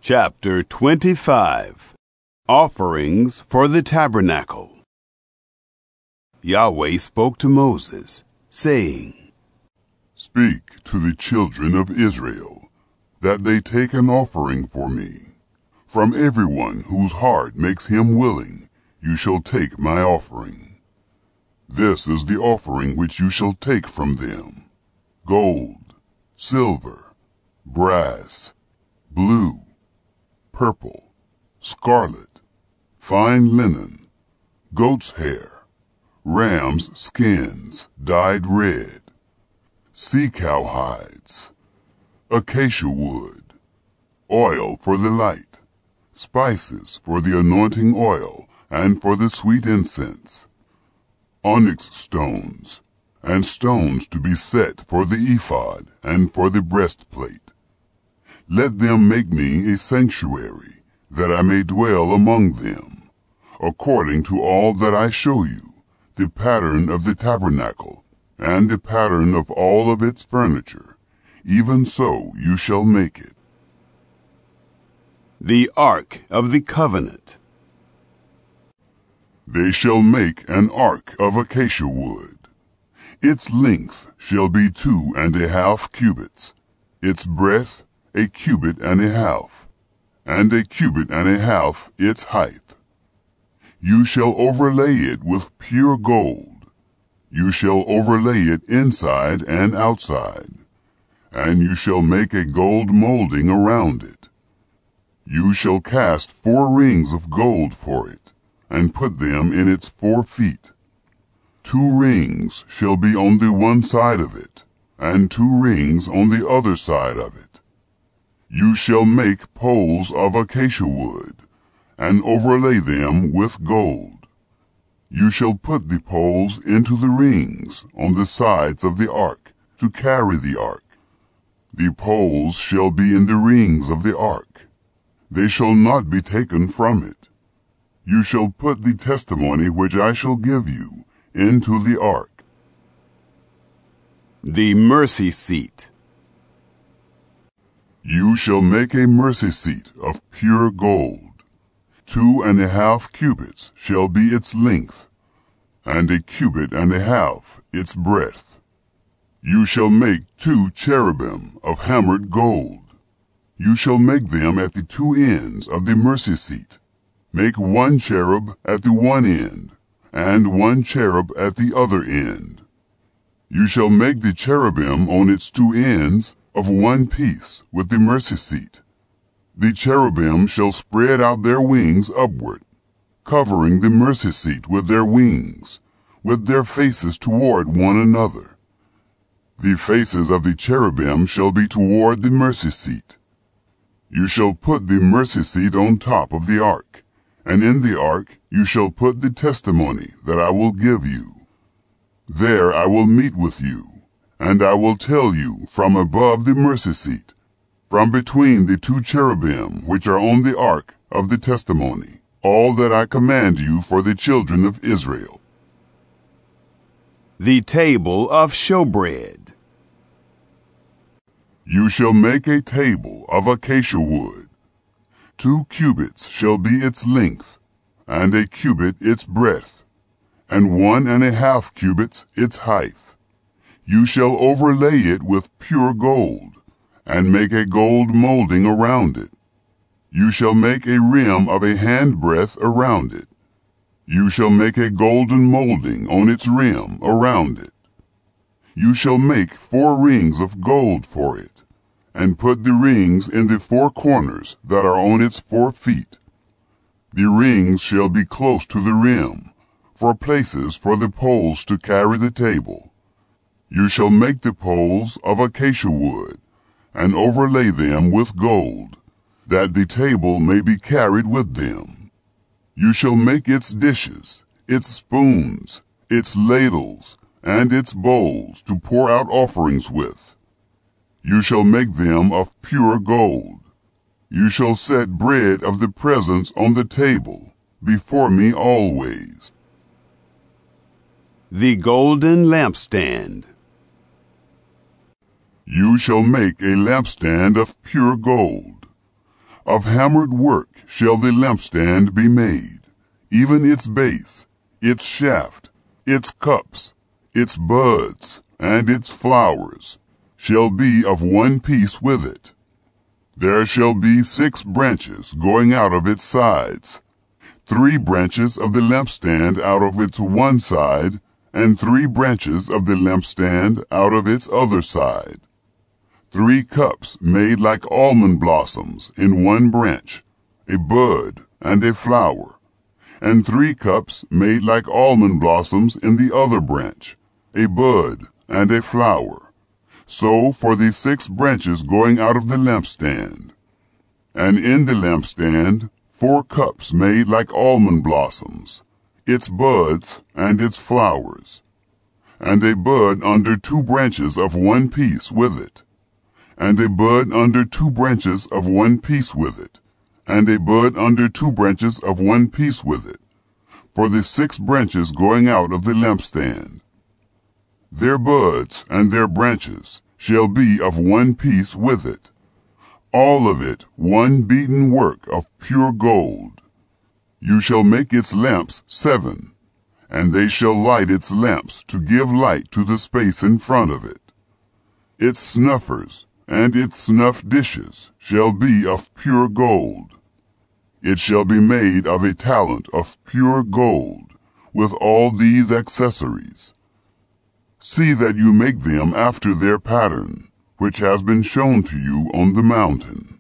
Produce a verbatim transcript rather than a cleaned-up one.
Chapter twenty-five. Offerings for the Tabernacle. Yahweh spoke to Moses, saying, Speak to the children of Israel, that they take an offering for me. From everyone whose heart makes him willing, you shall take my offering. This is the offering which you shall take from them: gold, silver, brass, blue, purple, scarlet, fine linen, goat's hair, ram's skins dyed red, sea cow hides, acacia wood, oil for the light, spices for the anointing oil and for the sweet incense, onyx stones, and stones to be set for the ephod and for the breastplate. Let them make me a sanctuary, that I may dwell among them, according to all that I show you, the pattern of the tabernacle, and the pattern of all of its furniture. Even so you shall make it. The Ark of the Covenant. They shall make an ark of acacia wood. Its length shall be two and a half cubits, its breadth a cubit and a half, and a cubit and a half its height. You shall overlay it with pure gold. You shall overlay it inside and outside, and you shall make a gold molding around it. You shall cast four rings of gold for it, and put them in its four feet. Two rings shall be on the one side of it, and two rings on the other side of it. You shall make poles of acacia wood, and overlay them with gold. You shall put the poles into the rings on the sides of the ark, to carry the ark. The poles shall be in the rings of the ark. They shall not be taken from it. You shall put the testimony which I shall give you into the ark. The Mercy Seat. You shall make a mercy seat of pure gold. Two and a half cubits shall be its length, and a cubit and a half its breadth. You shall make two cherubim of hammered gold. You shall make them at the two ends of the mercy seat. Make one cherub at the one end, and one cherub at the other end. You shall make the cherubim on its two ends of one piece with the mercy seat. The cherubim shall spread out their wings upward, covering the mercy seat with their wings, with their faces toward one another. The faces of the cherubim shall be toward the mercy seat. You shall put the mercy seat on top of the ark, and in the ark you shall put the testimony that I will give you. There I will meet with you, and I will tell you from above the mercy seat, from between the two cherubim which are on the ark of the testimony, all that I command you for the children of Israel. The Table of Showbread. You shall make a table of acacia wood. Two cubits shall be its length, and a cubit its breadth, and one and a half cubits its height. You shall overlay it with pure gold, and make a gold molding around it. You shall make a rim of a handbreadth around it. You shall make a golden molding on its rim around it. You shall make four rings of gold for it, and put the rings in the four corners that are on its four feet. The rings shall be close to the rim, for places for the poles to carry the table. You shall make the poles of acacia wood, and overlay them with gold, that the table may be carried with them. You shall make its dishes, its spoons, its ladles, and its bowls to pour out offerings with. You shall make them of pure gold. You shall set bread of the presence on the table before me always. The Golden Lampstand. You shall make a lampstand of pure gold. Of hammered work shall the lampstand be made, even its base, its shaft, its cups, its buds, and its flowers shall be of one piece with it. There shall be six branches going out of its sides, three branches of the lampstand out of its one side, and three branches of the lampstand out of its other side. Three cups made like almond blossoms in one branch, a bud and a flower, and three cups made like almond blossoms in the other branch, a bud and a flower. So for the six branches going out of the lampstand. And in the lampstand four cups made like almond blossoms, its buds and its flowers, and a bud under two branches of one piece with it, and a bud under two branches of one piece with it, and a bud under two branches of one piece with it, for the six branches going out of the lampstand. Their buds and their branches shall be of one piece with it, all of it one beaten work of pure gold. You shall make its lamps seven, and they shall light its lamps to give light to the space in front of it. Its snuffers and its snuff dishes shall be of pure gold. It shall be made of a talent of pure gold, with all these accessories. See that you make them after their pattern, which has been shown to you on the mountain.